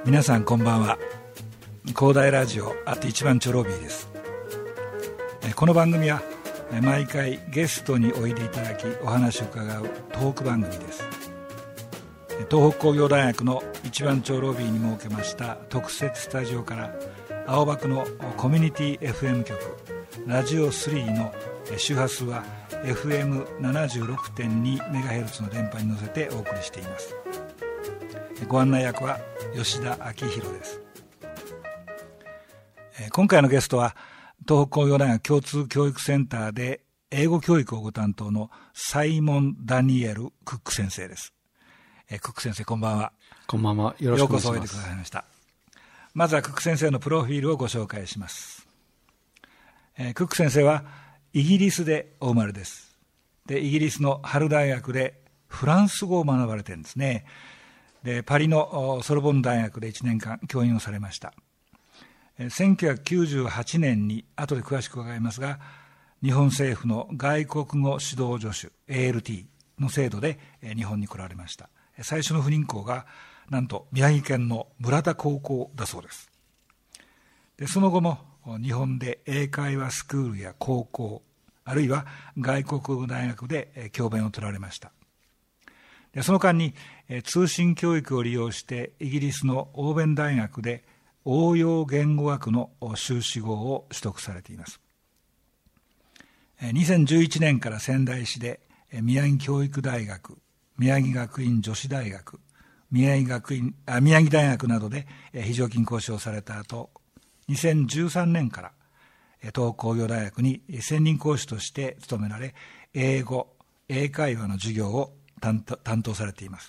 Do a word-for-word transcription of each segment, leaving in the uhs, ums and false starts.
皆さんこんばんは。広大ラジオあと一番チョロビーです。この番組は毎回ゲストにおいでいただきお話を伺うトーク番組です。東北工業大学の一番チョロビーに設けました特設スタジオから青葉区のコミュニティ エフエム 局ラジオスリーの周波数は エフエムななじゅうろくてんにメガヘルツ の電波に乗せてお送りしています。ご案内役は吉田明宏です。今回のゲストは東北工業大学共通教育センターで英語教育をご担当のサイモン・ダニエル・クック先生です。クック先生こんばんは。 こんばんは。よろしくお願いします。 ようこそおいでくださいました。まずはクック先生のプロフィールをご紹介します。クック先生はイギリスでお生まれです。でイギリスのハル大学でフランス語を学ばれてるんですね。でパリのソルボンヌ大学でいちねんかん教員をされました。せんきゅうひゃくきゅうじゅうはちねんに後で詳しく伺いますが、日本政府の外国語指導助手 エーエルティー の制度で日本に来られました。最初の赴任校がなんと宮城県の村田高校だそうです。でその後も日本で英会話スクールや高校あるいは外国語大学で教鞭を取られました。でその間に通信教育を利用してイギリスのオーベン大学で応用言語学の修士号を取得されています。にせんじゅういちねんから仙台市で宮城教育大学、宮城学院女子大学、宮城学院あ宮城大学などで非常勤講師をされた後、にせんじゅうさんねんから東北工業大学に専任講師として勤められ、英語、英会話の授業を担当、担当されています。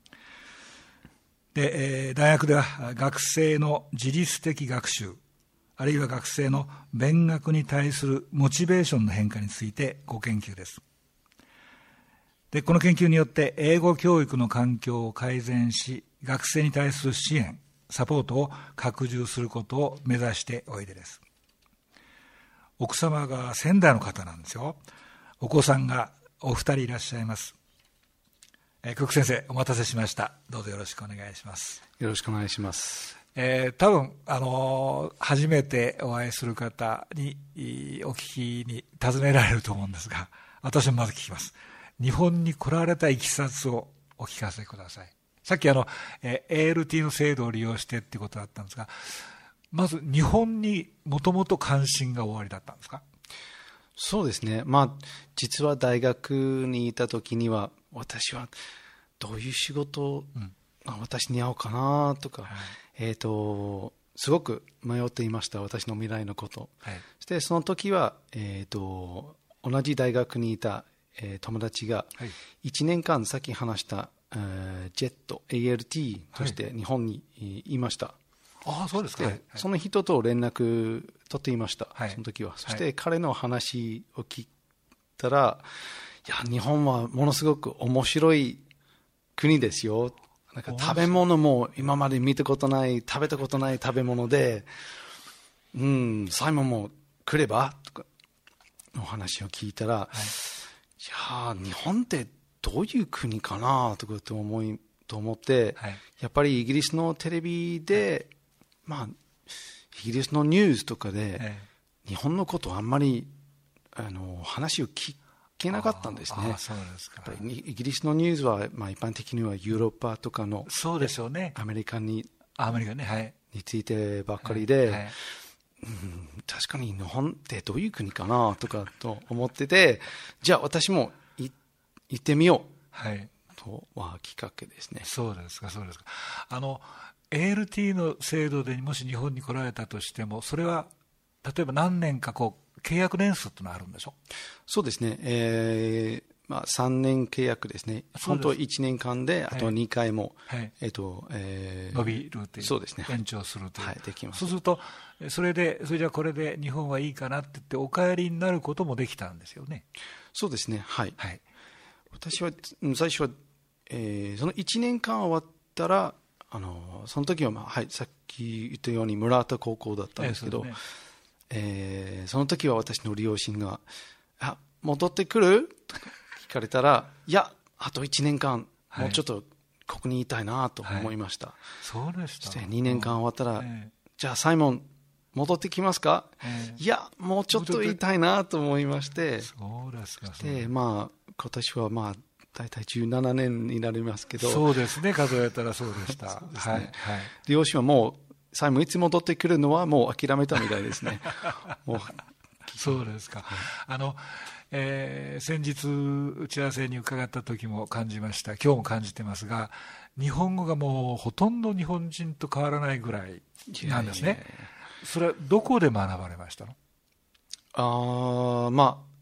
で、えー、大学では学生の自律的学習、あるいは学生の勉学に対するモチベーションの変化についてご研究です。でこの研究によって英語教育の環境を改善し、学生に対する支援、サポートを拡充することを目指しておいでです。奥様が仙台の方なんですよ。お子さんがお二人いらっしゃいます。えー、クック先生お待たせしました。どうぞよろしくお願いします。 よろしくお願いします。 えー、多分、あのー、初めてお会いする方にお聞きに尋ねられると思うんですが、私もまず聞きます。日本に来られたいきさつをお聞かせください。さっきあの、えー、エーエルティー の制度を利用してっていうことだったんですが、まず日本にもともと関心がおありだったんですか？ そうですね。まあ、実は大学にいた時には、私はどういう仕事を、うん、私に合うかなとか、はい、えーと、すごく迷っていました、私の未来のこと。はい、そしてその時は、えーと、同じ大学にいた、えー、友達がいちねんかんさっき話した、えー、ジェット エーエルティー として日本にいました。 ああ、そうですか。はいはい、 その人と連絡取っていました、はい、その時は。そして彼の話を聞いたら、いや、日本はものすごく面白い国ですよ。なんか食べ物も今まで見たことない、食べたことない食べ物で、うん、サイモンも来ればとかの話を聞いたら、はい、いや、日本ってどういう国かなとかと思いと思って、はい、やっぱりイギリスのテレビで、まあ、イギリスのニュースとかで、はい、日本のことあんまりあの話を聞けなかったんですね。 ああ、そうですか。 やっぱりイギリスのニュースは、まあ、一般的にはヨーロッパとかの、 そうですよね、 アメリカに、 アメリカね、はい、 についてばっかりで、 はいはい、 うん、確かに日本ってどういう国かなとかと思ってて、じゃあ私も行ってみよう、はい、とはきっかけですね。 そうですか、そうですか。あの エーエルティー の制度でもし日本に来られたとしても、それは例えば何年かこう契約年数ってのはあるんでしょ？ そうですね、えーまあ、さんねん契約ですね。本当はいちねんかんで、あとにかいも、はい、えーとえー、 伸びるという、 そうですね、 延長するという、 はい、できます。 そうすると、それで、それじゃあこれで日本はいいかなって言って、お帰りになることもできたんですよね。 そうですね、はい。 はい、 私は、最初は、えー、そのいちねんかん終わったら、あのその時は、まあはい、さっき言ったように村田高校だったんですけど、えー そ, ねえー、その時は私の両親が、あ、戻ってくるとか聞かれたら、いや、あといちねんかん、もうちょっとここにいたいなと思いました。はい、 そうでした。 そしてにねんかん終わったら、えー、じゃあサイモン戻ってきますか、えー、いやもうちょっといたいなと思いまして、 そうですか。 でまあ今年はまあ大体じゅうななねんになりますけど、 そうですね、数えたらそうでした。 そうですね、はいはい、両親はもうサイモンいつ戻ってくるのはもう諦めたみたいですね。もうそうですか。はい、あの、えー、先日打ち合わせに伺った時も感じました。今日も感じてますが、日本語がもうほとんど日本人と変わらないぐらいなんですね。いやいやいや、それはどこで学ばれましたの？ あまあ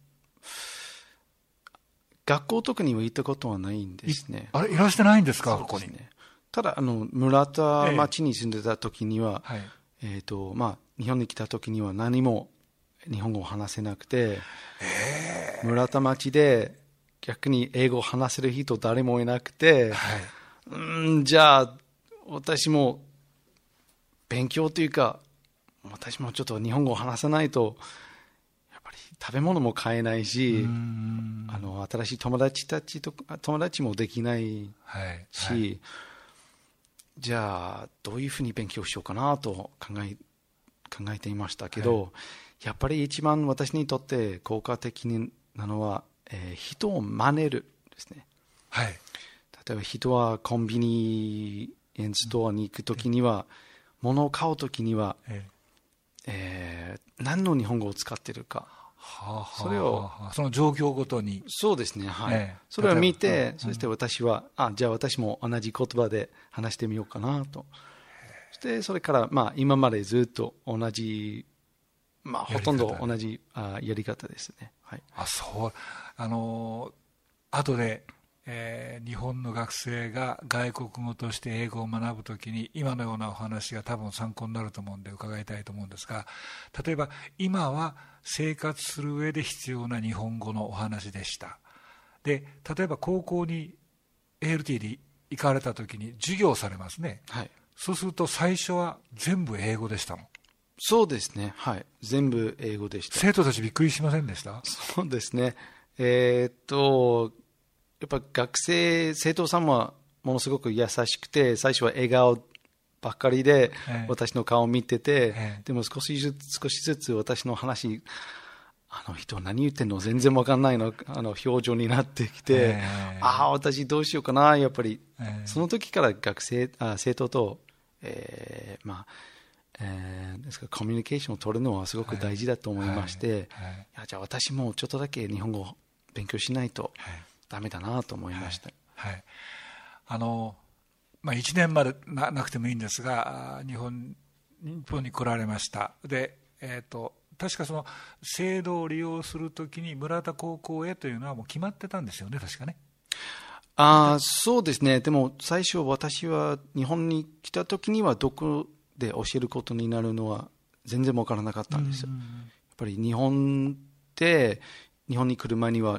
学校とかには行ったことはないんですね。 あれいらしてないんですか、ここに。 ただあの村田町に住んでた時には、ええはいえーとまあ、日本に来た時には何も日本語を話せなくて、えー、村田町で逆に英語を話せる人誰もいなくて、はい、うんじゃあ私も勉強というか私もちょっと日本語を話さないとやっぱり食べ物も買えないし、あの新しい友達たちと友達もできないし、はいはい、じゃあどういうふうに勉強しようかなと考え、考えていましたけど、はい、やっぱり一番私にとって効果的なのは、えー、人を真似るですね。はい、例えば人はコンビニエンストアに行くときには、うん、物を買うときには、ええー、何の日本語を使っているか、はあはあ、それをその状況ごとにそうですね、はいえー、それを見て、うん、そして私はあじゃあ私も同じ言葉で話してみようかなと。そしてそれから、まあ、今までずっと同じ、まあ、ほとんど同じあやり方ですね。はい、 あそうあの後でえー、日本の学生が外国語として英語を学ぶときに今のようなお話が多分参考になると思うんで伺いたいと思うんですが、例えば今は生活する上で必要な日本語のお話でした。で例えば高校に エーエルティー で行かれたときに授業されますね、はい、そうすると最初は全部英語でしたの？ そうですね、はい、全部英語でした。 生徒たちびっくりしませんでした？ そうですね、えー、っとやっぱ学生、生徒さんはものすごく優しくて、最初は笑顔ばっかりで私の顔を見てて、ええ、でも少しずつ少しずつ私の話、あの人何言ってんの全然わかんないの、あの表情になってきて、え、ああ私どうしようかな、やっぱり、その時から学生あ生徒と、えー、まあえー、ですからコミュニケーションを取るのはすごく大事だと思いまして、はいはいはい、いやじゃあ私もちょっとだけ日本語を勉強しないと。はいダメだなと思いました。 はいはい、あのまあ、いちねんまで な, なくてもいいんですが日本、日本に来られました。で、えーと、確かその制度を利用するときに村田高校へというのはもう決まってたんですよね、確かね。 あそうですね。でも最初私は日本に来たときにはどこで教えることになるのは全然分からなかったんですよ。やっぱり日本で日本に来る前には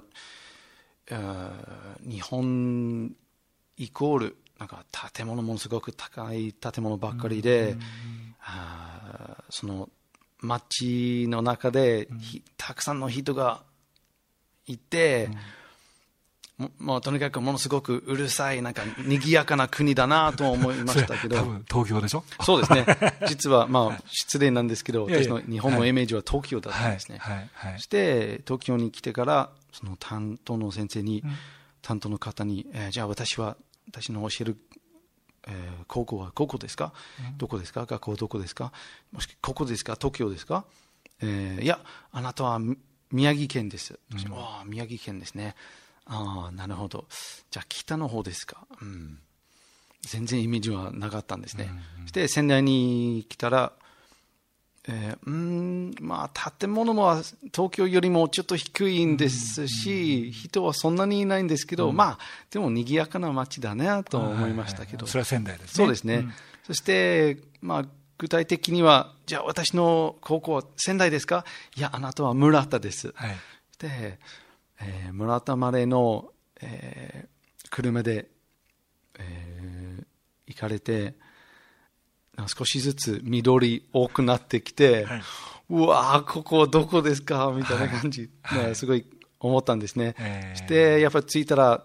日本イコールなんか建物もすごく高い建物ばっかりで、うん、あその街の中で、うん、たくさんの人がいて、うん、も, もうとにかくものすごくうるさいなんか賑やかな国だなと思いましたけど多分東京でしょ。 そうですね。実はまあ失礼なんですけど、私の日本のイメージは東京だったんですね。はいはいはいはい、そして東京に来てからその担当の先生に、うん、担当の方に、えー、じゃあ私は私の教える、えー、高校はここですか、うん、どこですか、学校はどこですか、もしここですか、東京ですか、えー、いやあなたは宮城県です、うん、ああ宮城県ですね、ああなるほど、じゃあ北の方ですか、うん、全然イメージはなかったんですね、うんうん、そして仙台に来たらえー、うんまあ建物も東京よりもちょっと低いんですし、うん、人はそんなにいないんですけど、うん、まあでも賑やかな街だねと思いましたけど、 それは仙台ですね。 そうですね、うん、そしてまあ具体的にはじゃあ私の高校は仙台ですか、いやあなたは村田です、はい、で、えー、村田までの、えー、車で、えー、行かれて少しずつ緑多くなってきて、はい、うわーここどこですかみたいな感じ、はい、すごい思ったんですね、えー、してやっぱり着いたら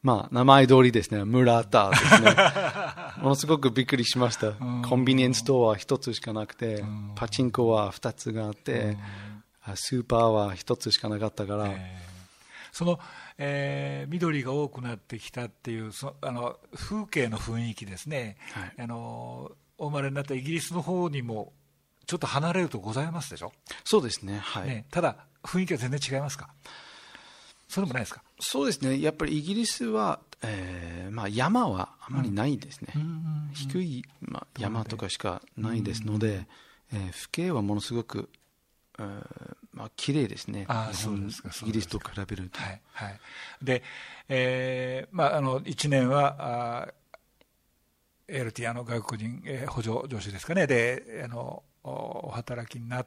まあ、名前通りですね、村田ですね。ものすごくびっくりしました。コンビニエンスストアは一つしかなくて、パチンコは二つがあって、スーパーは一つしかなかったから。 その、えー、緑が多くなってきたっていうそあの風景の雰囲気ですね、はい、あのお生まれになったイギリスの方にもちょっと離れるとございますでしょ。 そうですね、はい、 ね、ただ雰囲気は全然違いますか。そうでもないですか。 そうですね、やっぱりイギリスは、えーまあ、山はあまりないですね、うん、低い、まあ、山とかしかないですので、えー、風景はものすごくまあ綺麗ですね。 あ、そうですか。 イギリスと比べると。 はいはい。で、えー、まああのいちねんはあ エルティー あの外国人、えー、補助助手ですかね。で、あのお働きになって、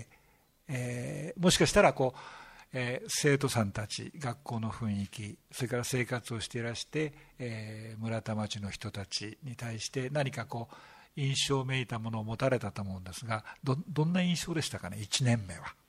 えー、もしかしたらこう、えー、生徒さんたち、学校の雰囲気、それから生活をしていらして、えー、村田町の人たちに対して何かこう印象めいたものを持たれたと思うんですが、 ど, どんな印象でしたかね、いちねんめは。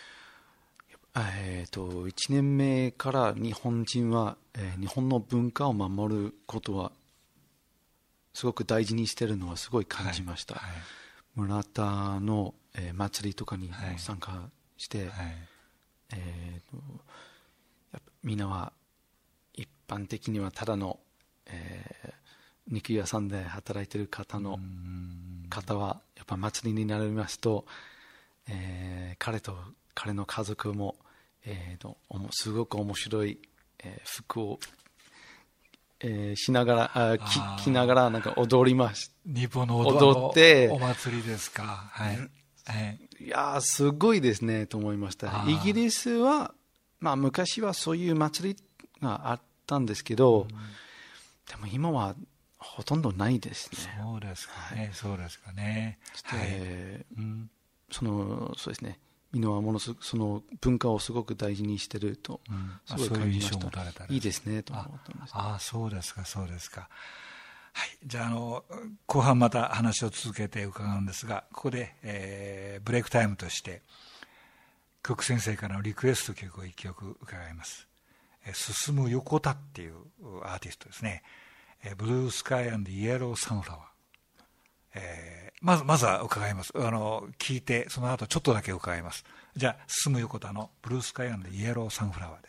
えー、といちねんめから日本人は、えー、日本の文化を守ることはすごく大事にしているのはすごい感じました、はいはい、村田の、えー、祭りとかに参加して、はいはい、えー、とやっぱみんなは一般的にはただの、えー肉屋さんで働いている方の方はやっぱ祭りになりますと、えー、彼と彼の家族も、えー、とすごく面白い、えー、服を、えー、しながらああ着ながらなんか踊ります。 日本の踊ってお祭りですか。はい、 はい、いやすごいですねと思いました。イギリスは、まあ、昔はそういう祭りがあったんですけど、でも今はほとんどないですね。 そうですかね、はい、そうですかね。 はい、うん、そのそうですね。みんなはものすその文化をすごく大事にしていると、うん、すごい感じました。そういう印象を持たれたらいいですねと思ったんです。 ああ、そうですか、そうですか。はい、じゃあ、あの後半また話を続けて伺うんですが、ここで、えー、ブレイクタイムとしてクック先生からのリクエスト曲をいっきょく伺います。進む横田っていうアーティストですね。ブルースカイ&イエローサンフラワー、えー、まずまずは伺います。あの聞いてその後ちょっとだけ伺います。じゃあ進む横田のブルースカイ&イエローサンフラワーです。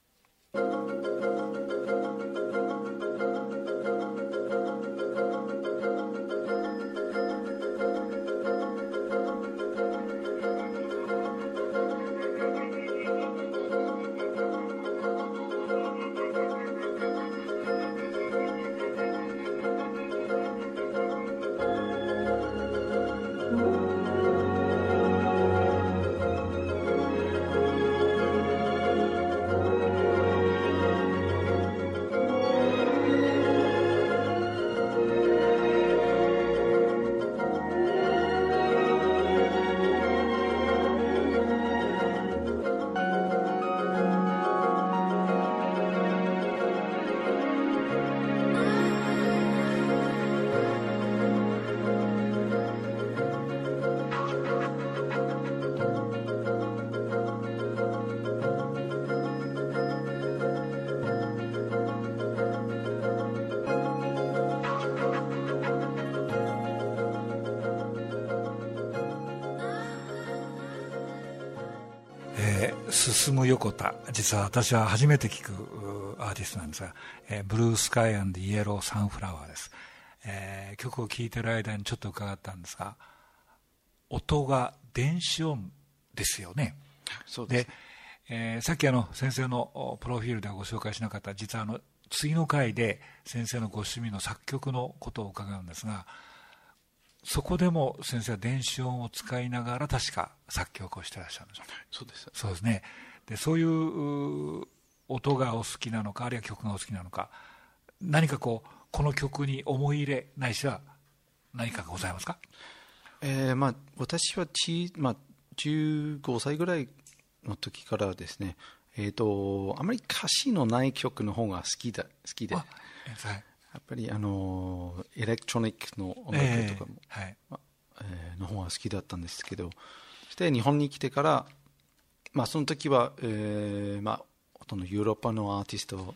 進む横田、実は私は初めて聞くアーティストなんですが、えー、ブルースカイ&イエローサンフラワーです、えー、曲を聴いている間にちょっと伺ったんですが、音が電子音ですよね。 そうですね。 で、えー、さっきあの先生のプロフィールではご紹介しなかった、実はあの次の回で先生のご趣味の作曲のことを伺うんですが、そこでも先生は電子音を使いながら確か作曲をしていらっしゃるんですよね。 そうです。 そうですね。で、そういう音がお好きなのか、あるいは曲がお好きなのか、何かこうこの曲に思い入れないしは何かございますか？ えーまあ、私はち、まあ、じゅうごさいぐらいの時からですね、えーと、あまり歌詞のない曲の方が好きだ好きで、 はい、 やっぱりあのエレクトロニックの音楽とかも、 えーはいまあえー、の方が好きだったんですけど、そして日本に来てから、まあ、その時は、えーまあ、ほとんどヨーロッパのアーティスト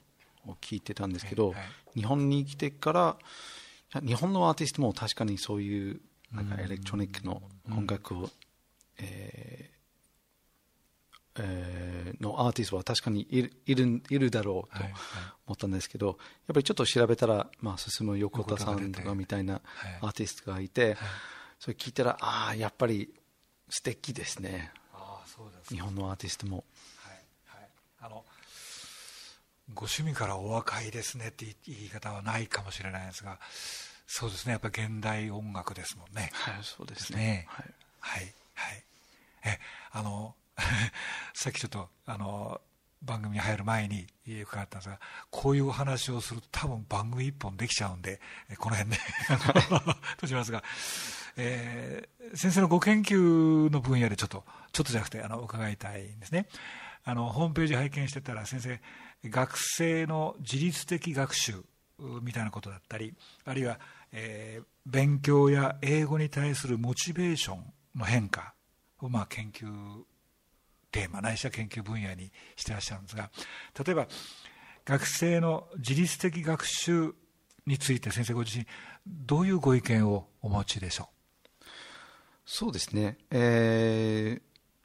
を聞いてたんですけど、 はいはい、 日本に来てから日本のアーティストも確かにそういうなんかエレクトロニックの音楽を、うんえーえー、のアーティストは確かにいる、いる、いるだろうと思ったんですけど、はいはい、やっぱりちょっと調べたら、まあ、進む横田さんとかみたいなアーティストがいて、はいはい、それ聞いたら、ああやっぱり素敵ですね。 あそうです、 日本のアーティストも、 はいはい、あのご趣味からお若いですねって言い方はないかもしれないですが、そうですね、やっぱり現代音楽ですもんね。 はい、そうですね。はいはいはい、えあのさっきちょっとあの番組に入る前に伺ったんですが、こういうお話をすると多分番組一本できちゃうんで、この辺でとしますが、えー、先生のご研究の分野でちょっとちょっとじゃなくてあの伺いたいんですね。あのホームページ拝見してたら、先生学生の自律的学習みたいなことだったり、あるいは、えー、勉強や英語に対するモチベーションの変化を、まあ、研究テーマないしは研究分野にしてらっしゃるんですが、例えば学生の自律的学習について先生ご自身どういうご意見をお持ちでしょう。 そうですね、えー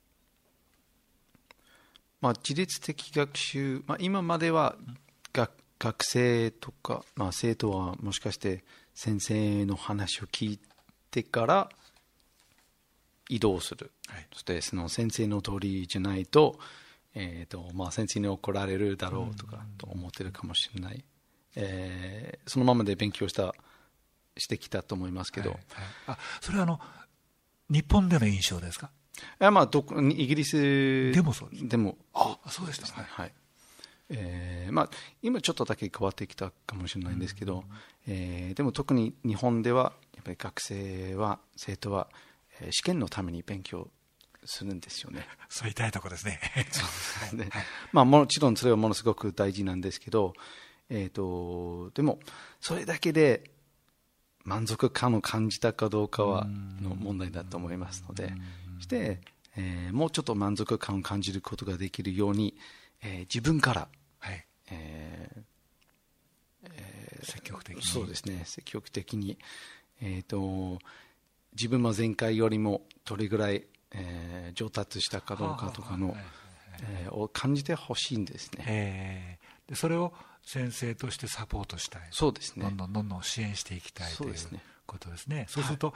まあ、自律的学習、まあ、今までは学、学生とか、まあ、生徒はもしかして先生の話を聞いてから移動する、はい、そしてその先生の通りじゃないと、えーとまあ、先生に怒られるだろうとかと思ってるかもしれない、えー、そのままで勉強したしてきたと思いますけど、はいはい、 あそれはあの日本での印象ですか。 あ、まあ、どこイギリスでもそうです。 でもあそうでしたね、 はい、えーまあ、今ちょっとだけ変わってきたかもしれないんですけど、うんえー、でも特に日本ではやっぱり学生は生徒は試験のために勉強するんですよね。 そう痛いところですね。 そうですね。まあ、もちろんそれはものすごく大事なんですけど、えーと、でもそれだけで満足感を感じたかどうかはの問題だと思いますので、そして、えー、もうちょっと満足感を感じることができるように、えー、自分から、 はいえーえー、 積極的にそうですね、積極的に、えーと自分は前回よりもどれぐらい、えー、上達したかどうかとかの、えー、を感じてほしいんですね。 えー、でそれを先生としてサポートしたい。 そうですね。 どんどんどんどん支援していきたいということですね。 そうですね。 そうすると、はい、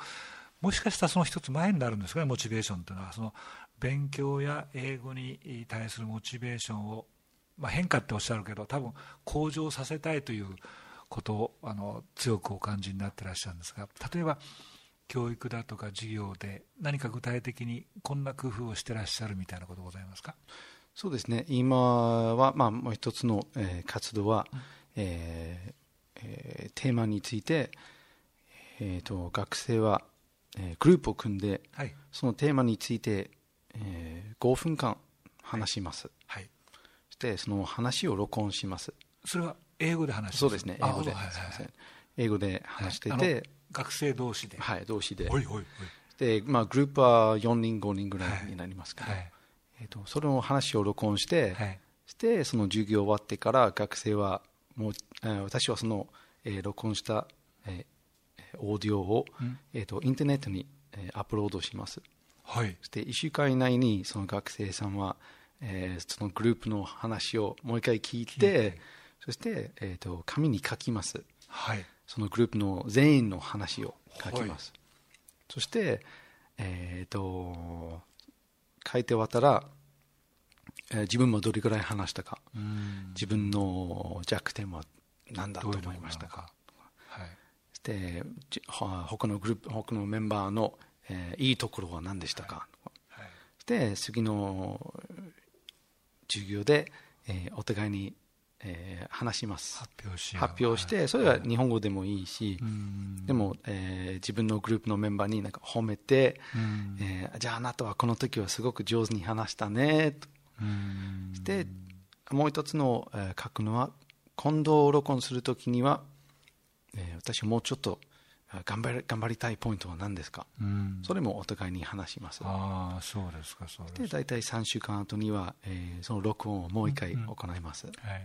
もしかしたらその一つ前になるんですかね、モチベーションというのは。その勉強や英語に対するモチベーションを、まあ、変化っておっしゃるけど、多分向上させたいということをあの強くお感じになってらっしゃるんですが、例えば教育だとか授業で何か具体的にこんな工夫をしてらっしゃるみたいなことございますか。 そうですね、今は、まあ、もう一つの、えー、活動は、うんえーえー、テーマについて、えー、と学生は、えー、グループを組んで、はい、そのテーマについて、えー、ごふんかん話します、はいはい、そしてその話を録音します。 それは英語で話します。 そうですね、英語で、はいはいはい、英語で話してて、はい、 学生同士で、 はい、同士で、 おいおいおいで、まあ、グループはよにんごにんぐらいになりますから、はいはいえー、とその話を録音して、はい、してその授業終わってから学生はもう、えー、私はその、えー、録音した、えー、オーディオを、うんえー、とインターネットに、えー、アップロードします、はい、そしていっしゅうかん以内にその学生さんは、えー、そのグループの話をもう一回聞いて、そして、えー、と紙に書きます、はい、そのグループの全員の話を書きます、はい、そして、えー、と書いて終わったら、えー、自分もどれくらい話したか、自分の弱点は何だと思いましたか、はい、そして他のグループ他のメンバーの、えー、いいところは何でしたか、はいはい、そして次の授業で、えー、お互いにえー、話します。 発表し発表して、それは日本語でもいいし、でも、えー、自分のグループのメンバーになんか褒めて、えー、じゃああなたはこの時はすごく上手に話したねと。でもう一つの、えー、書くのは、今度録音する時には、えー、私もうちょっと頑張り、頑張りたいポイントは何ですか、それもお互いに話します。 ああ、そうですか、そうですか。 で大体さんしゅうかん後には、えー、その録音をもう一回行います。うんうんはい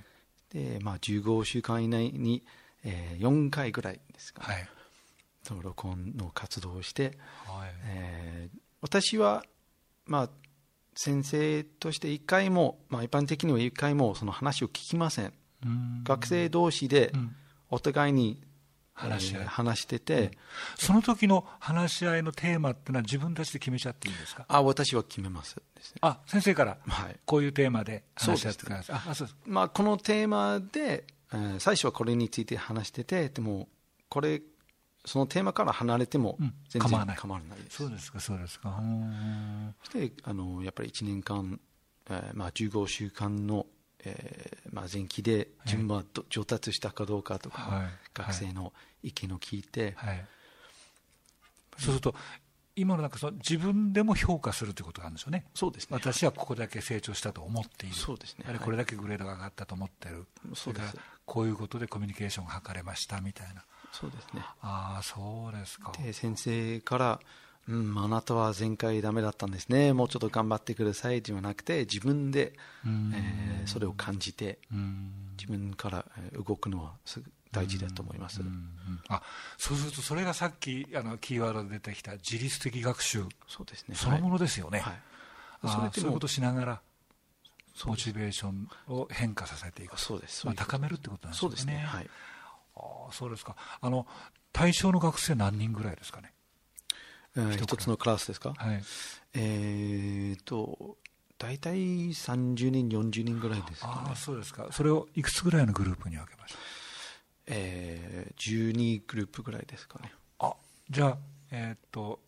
で、まあ、じゅうごしゅうかん以内に、えー、よんかいぐらいですかね、 はい、 その録音の活動をして、 はい、 えー、私は、まあ、先生としていっかいも、まあ、一般的にはいっかいもその話を聞きません。ん学生同士でお互いに、うん、話し合い、えー、話してて、うん、 その時の話し合いのテーマってのは自分たちで決めちゃっていいんですか？ あ、私は決めますですね。 あ、先生からこういうテーマで話し合ってください。 はい、あ、そうです。まあ、このテーマで、えー、最初はこれについて話してて、でもこれそのテーマから離れても全然構わない、構わないです。 そうですか、そうですか。 そしてあのやっぱりいちねんかん、えーまあ、じゅうごしゅうかんの、えーまあ、前期で自分は上達したかどうかとか、はい、学生の意見を聞いて、はいはい、 そうすると今のなんかその自分でも評価するということがあるんですよね。 そうですね。 私はここだけ成長したと思っている。 そうですね。 あれこれだけグレードが上がったと思ってる。それからこういうことでコミュニケーションが図れましたみたいな。 そうですね。 ああ、そうですか。 で、先生から、うん、あなたは前回ダメだったんですね、もうちょっと頑張ってくださいではなくて、自分で、えー、それを感じて、自分から動くのはすぐ大事だと思います。うんうん、 あ、そうするとそれがさっきあのキーワードで出てきた自律的学習、 そうですね、 そのものですよね。 はいはい、 それそういうことをしながらモチベーションを変化させていく、 そうです、 まあ、高めるってことなんですね。 そうですね、はい、 あ、そうですか。あの対象の学生何人ぐらいですかね？ えー、一つのクラスですか？ はい、 えーと大体さんじゅうにんよんじゅうにんぐらいですかね。 あ、そうですか。それをいくつぐらいのグループに分けました？ えー、じゅうにグループぐらいですかね。 あ、じゃあえー、っと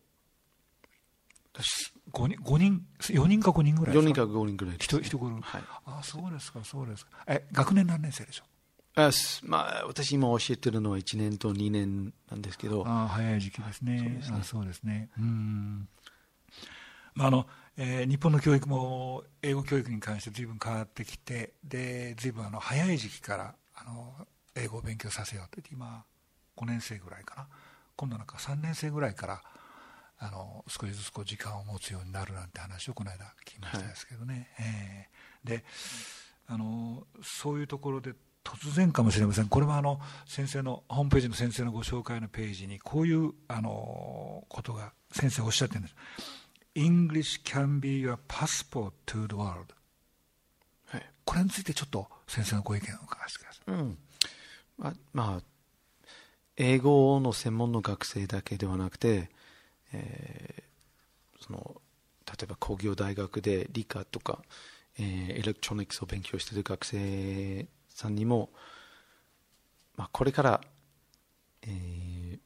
ごにん、ごにん、よにんかごにんぐらいですか？よにんかごにんぐらいです、 ね、一グループ、はい、あ、そうですか、そうですか。え、学年何年生でしょう？ あ、まあ、私今教えてるのはいちねんとにねんなんですけど。 あ、早い時期ですね。そうですね。あ、そうですね。うん、まああのえー、日本の教育も英語教育に関して随分変わってきて、で随分あの早い時期からあの英語を勉強させようと、今ごねん生ぐらいかな、今度なんかさんねん生ぐらいからあの少しずつこう時間を持つようになるなんて話をこの間聞きましたですけどね、はい、えー、であのそういうところで突然かもしれません。これはあの先生のホームページの先生のご紹介のページにこういうあのことが先生おっしゃってるんです。English can be your passport to the world、はい、これについてちょっと先生のご意見を伺わせてください。うん、 まあ、まあ、英語の専門の学生だけではなくて、えー、その例えば工業大学で理科とか、えー、エレクトロニクスを勉強している学生さんにも、まあ、これから、えー、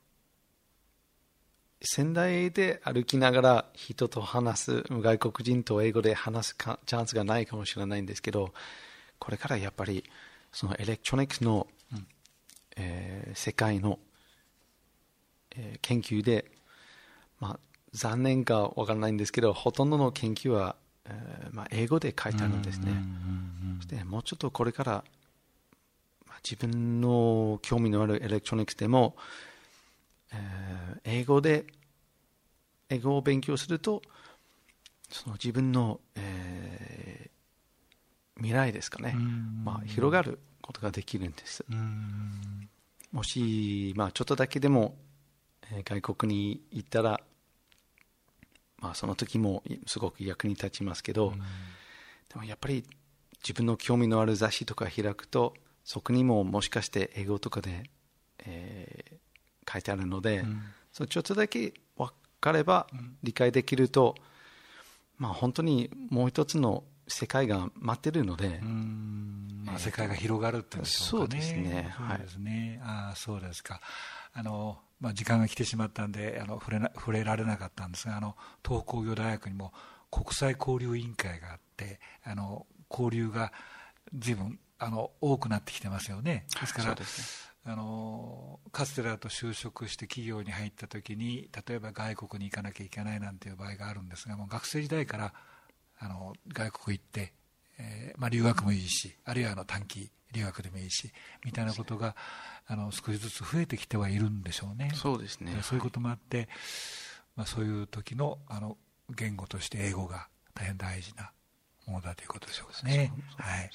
仙台で歩きながら人と話す、外国人と英語で話すかチャンスがないかもしれないんですけど、これからやっぱりそのエレクトロニクスの、うんえー、世界の、えー、研究で、まあ、残念かわからないんですけど、ほとんどの研究は、えーまあ、英語で書いてあるんですね。そしてもうちょっとこれから、まあ、自分の興味のあるエレクトロニクスでも、えー、英語で英語を勉強すると、その自分の、えー、未来ですかね、まあ、広がることができるんです。もし、まあ、ちょっとだけでも、えー、外国に行ったら、まあ、その時もすごく役に立ちますけど、でもやっぱり自分の興味のある雑誌とか開くと、そこにももしかして英語とかで、えー、書いてあるので、うん、そちょっとだけ分かれば理解できると、まあ、本当にもう一つの世界が待ってるので、 うん、まあ、世界が広がるっていうんでしょうかね。 そうですね。 そうですね。はい、ああ、そうですか。あのまあ、時間が来てしまったんであの触れな触れられなかったんですが、あの東北工業大学にも国際交流委員会があって、あの交流が随分あの多くなってきてますよね。ですから、ね、あのかつてだと就職して企業に入った時に例えば外国に行かなきゃいけないなんていう場合があるんですが、もう学生時代からあの外国行って、えーまあ、留学もいいし、あるいはあの短期留学でもいいしみたいなことがあの少しずつ増えてきてはいるんでしょうね。 そうですね。 そういうこともあって、はい、まあ、そういう時のあの言語として英語が大変大事なものだということでしょうかね。はい、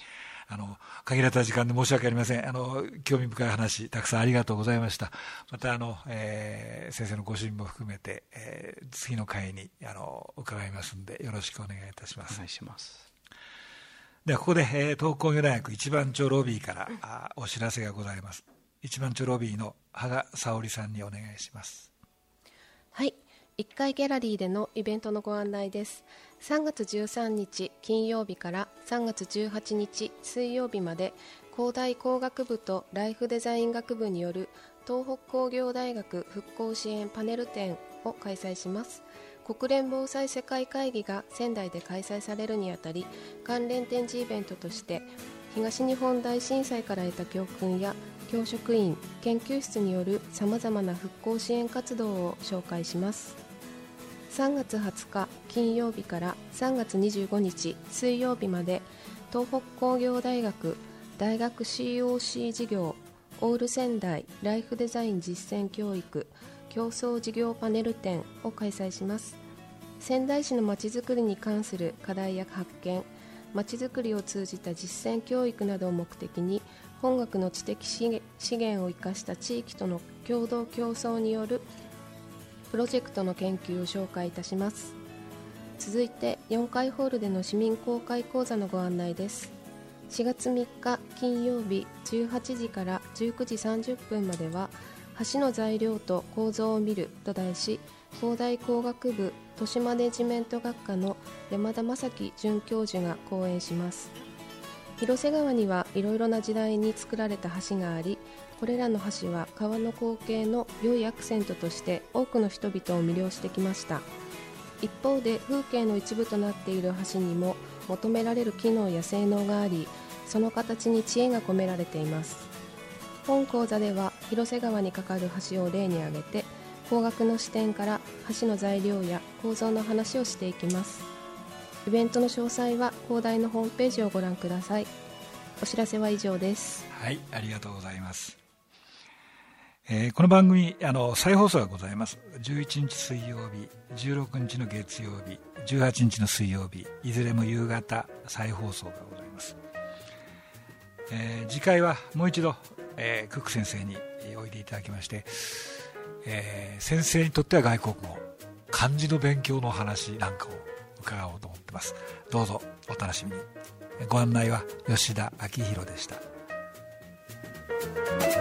あの限られた時間で申し訳ありません。あの興味深い話たくさんありがとうございました。またあの、えー、先生のご指導も含めて、えー、次の回にあの伺いますのでよろしくお願いいたします。 お願いします。 ではここで、えー、東工業大学一番町ロビーからあお知らせがございます。一番町ロビーの羽賀沙織さんにお願いします。 はい、いっかいギャラリーでのイベントのご案内です。さんがつじゅうさんにち金曜日からさんがつじゅうはちにち水曜日まで、工大工学部とライフデザイン学部による東北工業大学復興支援パネル展を開催します。国連防災世界会議が仙台で開催されるにあたり、関連展示イベントとして東日本大震災から得た教訓や教職員、研究室によるさまざまな復興支援活動を紹介します。さんがつはつか金曜日からさんがつにじゅうごにち水曜日まで、東北工業大学大学 シーオーシー 事業オール仙台ライフデザイン実践教育競争事業パネル展を開催します。仙台市のまちづくりに関する課題や発見、まちづくりを通じた実践教育などを目的に、本学の知的資源を生かした地域との共同競争によるプロジェクトの研究を紹介いたします。続いてよんかいホールでの市民公開講座のご案内です。しがつみっか金曜日じゅうはちじからじゅうくじさんじゅっぷんまでは、橋の材料と構造を見ると題し、工大工学部都市マネジメント学科の山田正樹准教授が講演します。広瀬川にはいろいろな時代に作られた橋があり、これらの橋は川の光景の良いアクセントとして多くの人々を魅了してきました。一方で風景の一部となっている橋にも求められる機能や性能があり、その形に知恵が込められています。本講座では広瀬川に架かる橋を例に挙げて、工学の視点から橋の材料や構造の話をしていきます。イベントの詳細は工大のホームページをご覧ください。お知らせは以上です。 はい、ありがとうございます。えー、この番組あの再放送がございます。じゅういちにち水曜日、じゅうろくにちの月曜日、じゅうはちにちの水曜日、いずれも夕方再放送がございます。えー、次回はもう一度、えー、クック先生においでいただきまして、えー、先生にとっては外国語、漢字の勉強の話なんかを伺おうと思ってます。どうぞお楽しみに。ご案内は吉田明宏でした。